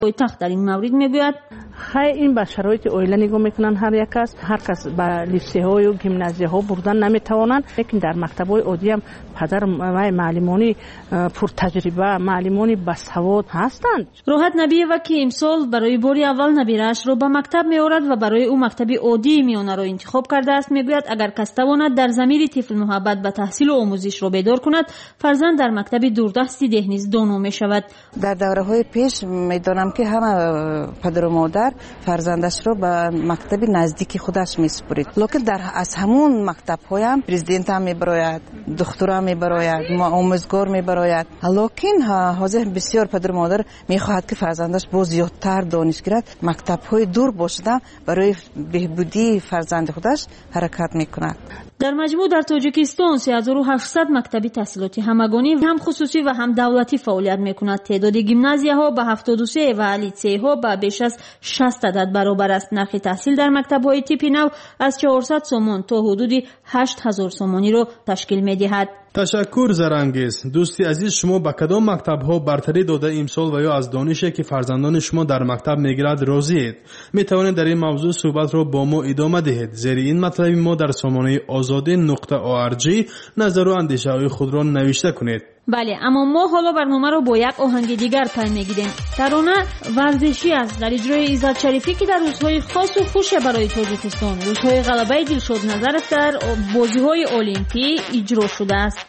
پایتخت در این مورد میگوید این به شرایط اویله نگاه میکنن هر کس به لیسه های و گیمنازیه ها بردن نمیتوانند، لیکن در مکتب های عادی هم پدر و معلمانی پرتجربه، معلمانی باسواد هستند. روحت نبی و که امسال برای باری اول نبیرش رو به مکتب میآورد و برای او مکتبی عادی میانه رو انتخاب کرده است. میگوید اگر کس تواند در ضمیر طفل محبت به تحصیل و آموزش رو بیدار کند، فرزند در مکتب دوردستی دهنیز دانو می شود. در دوره های پیش میدانم که همه پدر و مادر فرزندش رو به مکتب نزدیکی خودش میسپرید، لکن از همون مکتب هایم پرزیدنت هم میبراید، دکتر هم میبراید، آموزگار میبراید، لکن حاضر بسیار پدر و مادر میخواهد که فرزندش باز زیادتر دانش گیرد، مکتب های دور باشده برای بهبودی فرزند خودش حرکت میکند. در مجموع در تاجیکستان 3800 مکتبی تحصیلاتی همگانی هم خصوصی و هم دولتی فعالیت میکند. تعداد گیمنازیه ها به 73 و لیسه ها به بیش از 60 عدد برابر است. نرخ تحصیل در مکتب های تیپ نو از 400 سومون تا حدود 8000 سومونی رو تشکیل میدهد. تشکر زرانگیز. دوستی عزیز، شما به کدام مکتب ها برتری داده امسال و یا از دانشی که فرزندان شما در مکتب میگیرد راضیید؟ می توانید در این موضوع صحبت را با ما ادامه دهید. زیر این مطلب ما در سامانه azadi.org نظر و اندیشه های خود را نوشته کنید. بله، اما ما حالا برنامه رو با یک آهنگ دیگر پی میگیریم. ترانه ورزشی است در اجرای عزت شریفی که در روزهای خاص و خوش برای تاجیکستان، روزهای غلبه دلشاد نظرف در بازی‌های المپی اجرا شده است.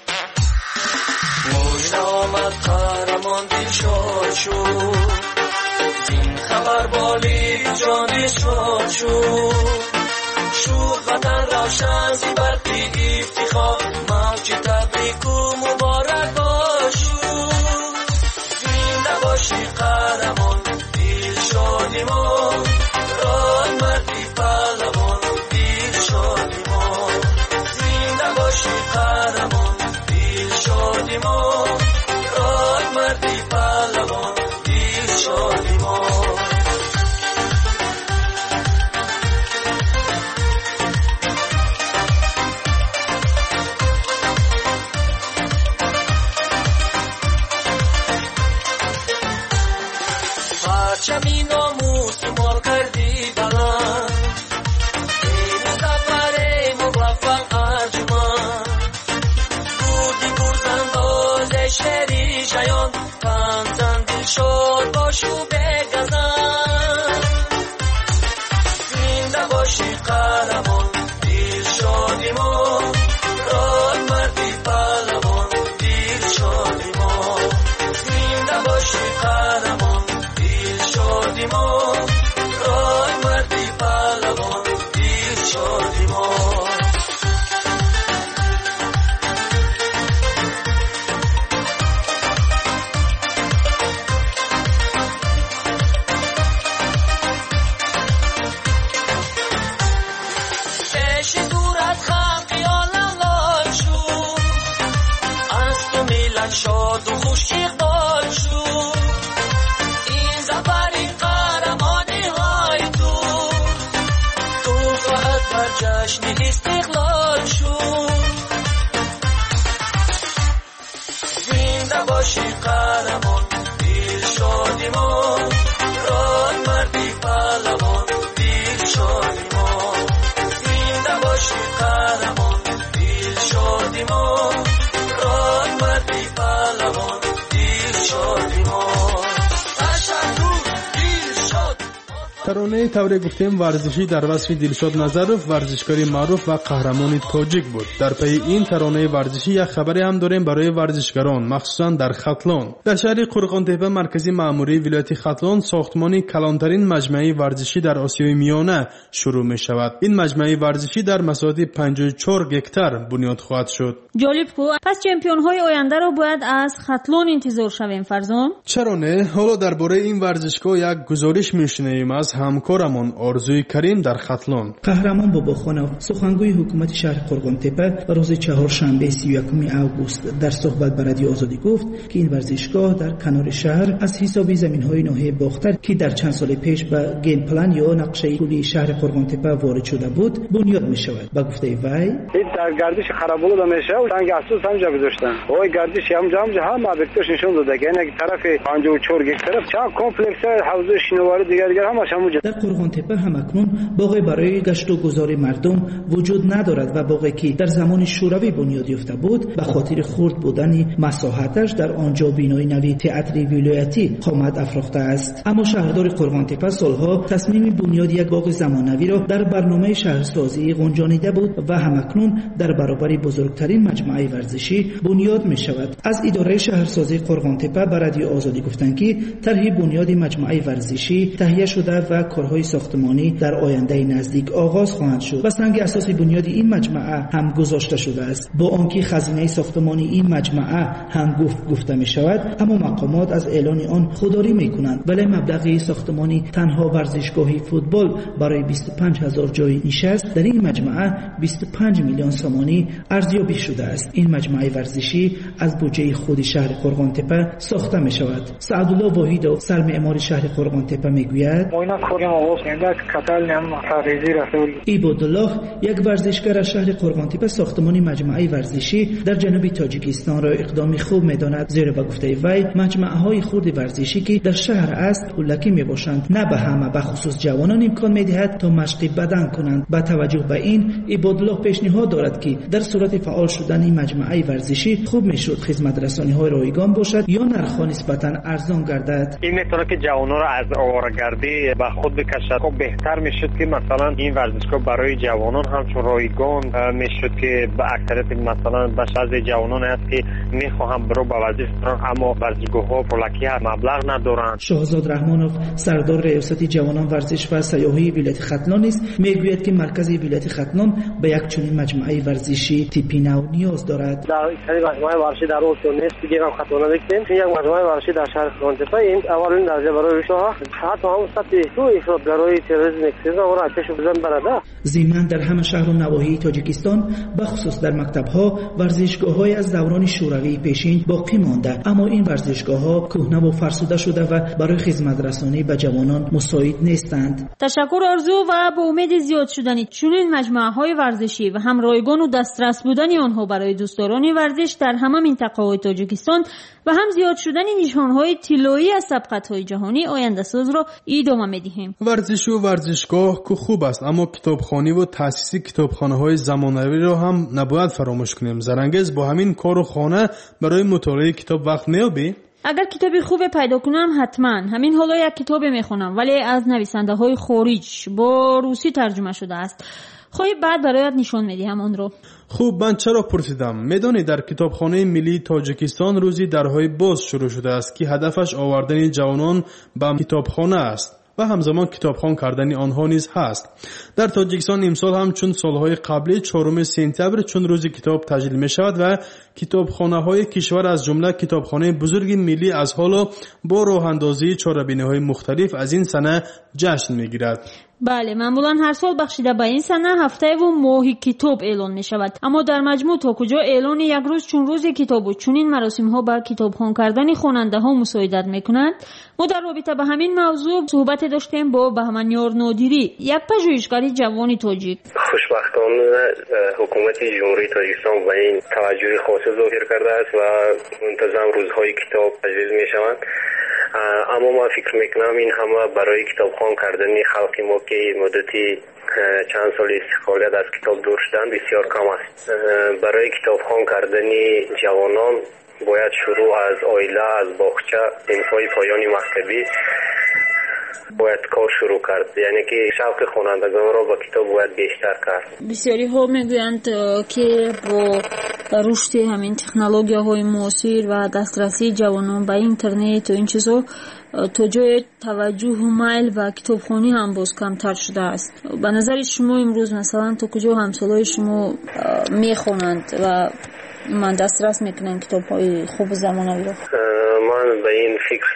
آمد قهرمان دلشاد شد، این خبر بالی جان شاد شد، شوق وطن روشن زیبتی افتخار، موج تبریک و مبارک باشد، زنده باشی قهرمان دلشاد ما، رای مردی پهلوان دلشاد ما، زنده باشی قهرمان دلشاد ما، رای مردی پهلوان دلشاد ما. چمی ناموس مال کردی بلند، این سفر موفق ارجمند، بودی گرزنداز شهری شیان، پنزن دلشاد باشو بگزن، زنده باشی قهرمان دلشاد ما، رای مردی پهلوان دلشاد ما، زنده باشی قهرمان دلشاد ما، رای مردی پهلوان دلشاد ما. پیش دور از خلق عالم لال شد، از تو ملت شاد و خوش اقبال شد، این زفری قهرمانی های تو فقط بر جشن استقلال شد، زنده باشی قهرمان دلشاد ما، رای مردی پهلوان دلشاد ما، زنده باشی قهرمان دلشاد ما، رای مردی پهلوان دلشاد ما. ترانه طوری گفتیم ورزشی در وصف دلشاد نظرف، ورزشکاری معروف و قهرمان تاجیک بود. در پی این ترانه ورزشی یک خبری هم داریم برای ورزشکاران، مخصوصا در ختلان. در شهر قرغانتپه مرکزی مأموری ولایت ختلان ساختمانی کلانترین مجمع ورزشی در آسیای میانه شروع می شود. این مجمع ورزشی در مساحت 54 هکتار بنیاد خواهد شد. جالب کو، پس چمپیون های آینده رو باید از ختلان انتظار شویم فرزان؟ چرا نه؟ حالا درباره این ورزشگاه یک گزارش میشنویم از همکارمان آرزوی کریم در ختلان. قهرمان باباخانov سخنگوی حکومت شهر قرغانتپه روز چهارشنبه 31 آگوست در صحبت با رادیو آزادی گفت که این ورزشگاه در کنار شهر از حساب زمین‌های ناحیه باختر که در چند سال پیش به گیم پلان یا نقشه کلی شهر قرغانتپه وارد شده بود بنیاد می‌شود. با گفته وی این در گردش خرابولو میشه و سنگ اساس همجا گذاشتن. وای گردش همجا هم ابکتش نشون داده که یک طرف 54 یک طرف چند کمپلکس حوض شنواری دیگر همش همونجا. در قرغانتپه هم اکنون باغ برای گشت و گذار مردم وجود ندارد و باغی که در زمان شوروی بنیاد یافته بود به خاطر خرد بودن مساحتش در آنجا بینای نوی تئاتر ولایتی قامت افراخته است. اما شهردار قرغانتپه سالها تصمیم بنیاد یک باغ زمانوی را در برنامه شهرسازی گنجانیده بود و همکنون در برابر بزرگترین مجمع ورزشی بنیاد می شود. از اداره شهرسازی قرغانتپه به رادیو آزادی گفتند که طرح بنیاد مجمع ورزشی تهیه شده و کارهای ساختمانی در آینده نزدیک آغاز خواهند شد و سنگ اساس بنیاد این مجمع هم گذاشته شده است. با آنکه خزینه ساختمانی این مجمع هم گفته می شود اما مقامات از اعلان آن خودداری می کنند، ولی مبلغ ساختمانی تنها ورزشگاه فوتبال برای 25000 جای نشست در این مجمع 25 میلیون سامانی ارزیابی شده است. این مجمع ورزشی از بودجه خود شهر قرغانتپه ساخته می شود. سعدالله واحد و سرمعمار شهر قرغانتپه می گوید عبادالله یک ورزشگر از شهر قرغانتپه ساختمان مجمع ورزشی در جنوب تاجیکستان را اقدامی خوب می داند، زیرا به گفته وی مجمع های خرد ورزشی که در شهر است هولکی می باشند، نه به همه به خصوص جوانان امکان می دهد تا مشق بدن کنند. با توجه به این عبادالله پیشنهاد دارد که در صورت فعال شدن این مجمع ورزشی خوب می شد خدمت رسانی های رایگان باشد یا نرخ‌ها نسبتاً ارزان گردد. این میتونه که جوانان را از آوارگردی به خود بکشد. خب بهتر میشد که مثلا این ورزشگاه برای جوانان همچون رایگان میشد که به اکثریت مثلا بعضی جوانان است که میخواهم برو به ورزش کنند اما ورزشگاه‌ها پولکی مبلغ ندارند. شاهزاد رحمانوف سردار ریاست جوانان ورزش و سیاحی ولایت ختلان است، میگوید که مرکز ولایت ختلان به یک چنین مجمع ورزشی تیپی نو نیاز دارد. در این مجمع ورزشی در اون نیست دیگه هم ختلان داشتیم. یک مجمع ورزشی در شهر قرغانتپه این اولین درجه برای شاه حتی هم سطح تو افراطگرایی تروریسم اکستریسم و اتش بزن برده. ضمن در همه شهر و نواحی تاجیکستان به خصوص در مکتب‌ها ورزشگاه‌های از دوران شوروی پیشین باقی مانده، اما این ورزشگاه‌ها کهنه و فرسوده شده و برای خدمت رسانی به جوانان مساعد نیستند. تشکر آرزو و به امید زیاد شدن چنین مجمع‌های ورزشی و هم رایگان و دسترس بودن آنها برای دوستداران ورزش در همه منطقه‌های تاجیکستان و هم زیاد شدن نشان‌های طلایی از سبقت‌های جهانی آینده ساز را ادامه می‌دهیم. ورزش و ورزشگاه که خوب است، اما کتابخوانی و تأسیس کتابخانه‌های زمانوی را هم نباید فراموش کنیم. زرنگز با همین کار و خانه برای مطالعه کتاب وقت می‌یابی؟ اگر کتابی خوب پیدا کنم حتما همین حالا یک کتاب میخونم، ولی از نویسنده‌های خارج با روسی ترجمه شده است. خواهی بعد برایت نشان میدهم آن رو. خوب، من چرا پرسیدم؟ میدانی در کتابخانه ملی تاجیکستان روزی درهای باز شروع شده است که هدفش آوردن جوانان به کتابخانه است و همزمان کتابخوان کردن آنها نیز هست. در تاجیکستان امسال هم چون سالهای قبلی 4 سپتامبر چون روز کتاب تجلیل می شود و کتابخانه‌های کشور از جمله کتابخانه بزرگ ملی از حالا با راه اندازی چهاربینی‌های مختلف از این سنه جشن می‌گیرد. بله، معمولا هر سال بخشیده به این سنه هفته و ماه کتاب اعلان می شود، اما در مجموع تا کجا اعلان یک روز چون روز کتاب و چون این مراسم ها بر کتابخوان کردن خواننده ها مساعدت می کنند. ما در رابطه به همین موضوع صحبت داشتیم با بهمنیار نادری، یک پژوهشگر جوان تاجیک. خوشبختانه حکومت جمهوری تاجیکستان به این توجه خاص ظاهر کرده است و منتظم روزهای کتاب تجهیز می شوند. اما من فکر میکنم این همه برای کتابخوان کردن خلق ما که مدتی چند سال استقلال از کتاب دور شدن بسیار کم است. برای کتابخوان کردن جوانان باید شروع از عائله، از باغچه، صنف‌های پایانی مکتبی باید کار شروع کرد، یعنی که شوق خوانندگان را با کتاب باید بیشتر کرد. بسیاری ها میگویند که با رشد همین تکنولوژی‌های معاصر و دسترسی جوانان به اینترنت و این چیزا تا جای توجه و میل و کتابخوانی هم باز کمتر شده است. به نظر شما امروز مثلا تا کجا همسالای شما میخوانند و من دسترس میکنن کتاب‌های خوب زمانوی را؟ من به این فکر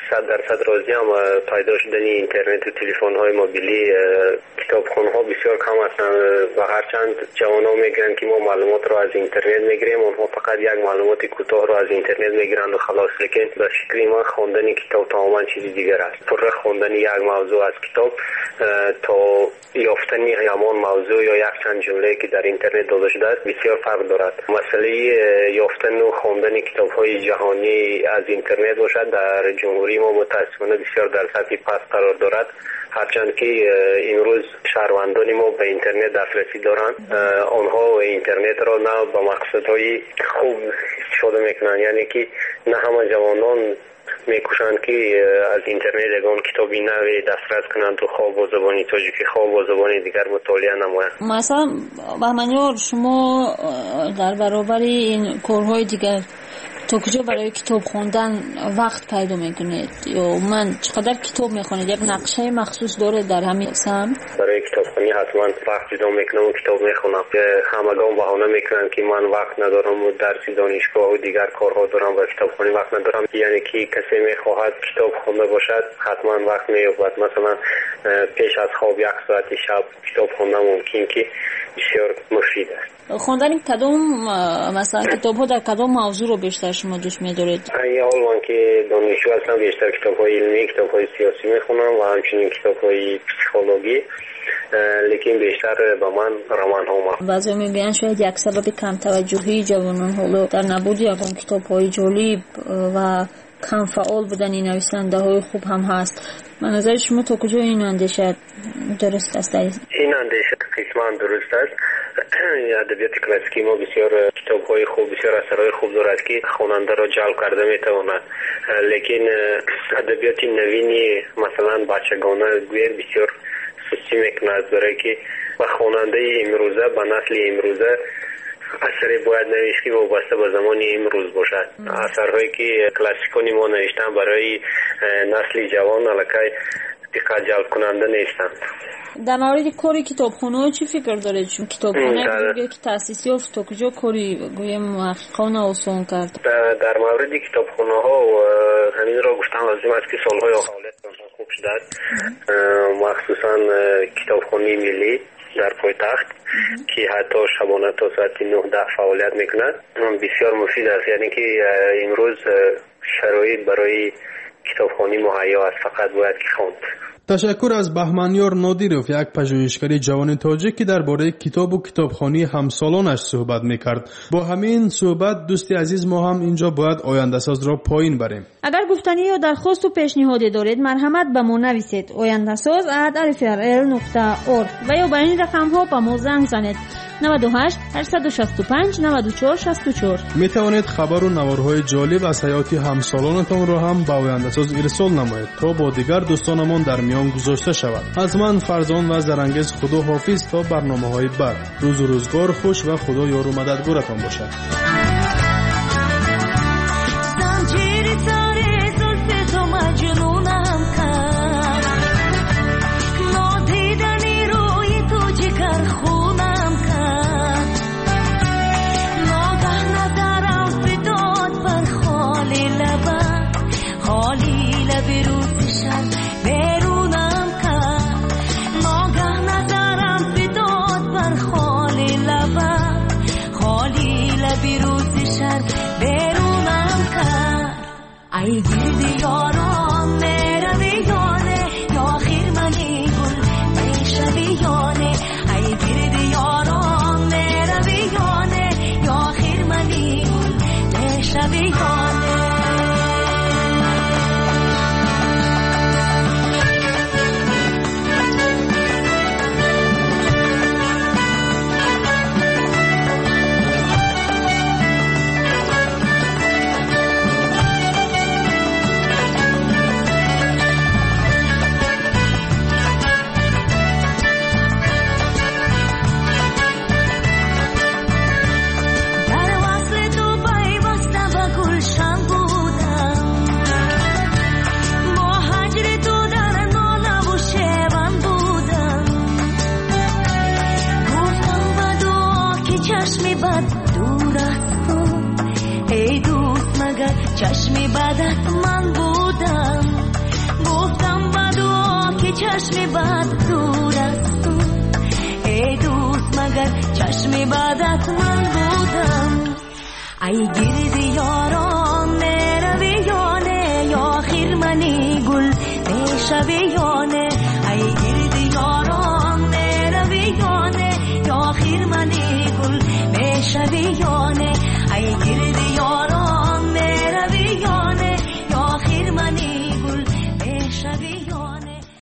100% راضیم. پیدا شدن اینترنت و تلفن‌های موبیلی کتابخانه‌ها بسیار کم هستند و هرچند جوانان میگن که ما معلومات رو از اینترنت میگیریم، اونها فقط یک معلومات کوتاه رو از اینترنت میگیرند و خلاص. لیکن به فکر من خواندن کتاب تماما چیز دیگر است. پر خوندن یک موضوع از کتاب تا یافتن همان موضوع یا یک چند جمله که در اینترنت داده شده است بسیار فرق دارد. مسئله یافتن و خواندن کتاب‌های جهانی از اینترنت باشد در جمهوری ما متأسفانه بسیار در سطح پست قرار دارد، هرچند که امروز شهروندان ما به اینترنت دسترسی دارند. آنها اینترنت را نه به مقصدهای خوب استفاده میکنند، یعنی که نه همه جوانان میکوشند که از اینترنت یگان کتابی نوی دسترس کنند و خواه با زبانی تاجیکی خواه با زبانی دیگر مطالعه نمایند. مثلا بهمنیار شما در برابر این کارهای دیگر تا کجا برای کتاب خوندن وقت پیدا میکنید یا من چقدر کتاب میخونید؟ یک نقشه مخصوص داره در همین سمت؟ برای کتابخوانی حتما وقت جدا میکنم و کتاب میخونم. همگان بهانه میکنن که من وقت ندارم و درس دانشگاه و دیگر کارها دارم و کتابخوانی وقت ندارم، یعنی که کسی میخواهد کتاب خونده باشد حتما وقت مییابد. مثلا پیش از خواب 1 ساعت شب کتاب خوندن ممکن که بسیار مفید است. خوندن کدام مثلا کتاب‌ها در کدام موضوع رو بیشتر شما دوست می‌دارید؟ حال من که دانشجو هستم بیشتر کتاب‌های علمی، کتاب‌های سیاسی می‌خونم و همچنین کتاب‌های پسیکولوژی، لیکن بیشتر به من رمان‌ها. بعضی میگن شاید یک سبب کم توجهی جوانان حالا در نبود یکان کتاب‌های جالب و کم فعال بودن این نویسنده‌های خوب هم هست. من نظر شما تا کجا این اندیشه درست است؟ این اندیشه قسماً درست است. ادبیات کلاسیکی ما بسیار کتاب‌های خوب، بسیار اثرهای خوب دارد که خواننده را جلب کرده میتواند، لیکن ادبیات نوینی مثلا بچگانه گویر بسیار سستی میکند، برای که و خواننده امروزه به نسل امروزه اثری باید نوشت که وابسته به زمان امروز باشد. اثرهایی که کلاسیکان ما نوشتن برای نسل جوان الکی دقت جلب کننده نیستند. در مورد کاری کتابخانه چی فکر دارید؟ چون کتابخانه بزرگی که تأسیسی یافت تا کجا کاری گویم محققانه آسان کرد؟ در مورد کتابخانه ها همین را گفتن لازم است که سالهای فعالیت خوب شده است، مخصوصا کتابخانه ملی در پایتخت که حتی شبانه تا ساعت 9-10 فعالیت میکند بسیار مفید است، یعنی که امروز شرایط برای کتابخوانی مهیا است، فقط باید که خواند. تشکر از بهمنیار نادیروف، یک پژوهشگر جوان تاجیک که درباره کتاب و کتابخوانی همسالانش صحبت میکرد. با همین صحبت دوستی عزیز ما هم اینجا باید آینده ساز را پایین بریم. اگر گفتنی یا درخواست و پیشنهادی دارید مرحمت به ما نویسید oyandasaz@rfrl.org و یا به این رقم ها به ما زنگ زنید 98 865 94 64. می توانید خبر و نوارهای جالب از حیات همسالانتان را هم به آینده ساز ارسال نمایید تا با دیگر دوستانمان در میان گذاشته شود. از من فرزان و زرنگز خدا حافظ تا برنامه‌های بعد. روز و روزگار خوش و خدا یار و مددگارتان باشد. ای گردی یاران میرویانه یا خیرمنی گل میشویانه ای گردی یاران میرویانه یا خیرمنی گل میشویانه چشمی بدت من بودم چشم بد دور از تو ای دوست مگر چشم بدت من بودم ای گرد یاران میروی یا نه یا خیرمنی گل میشوی یا نه ای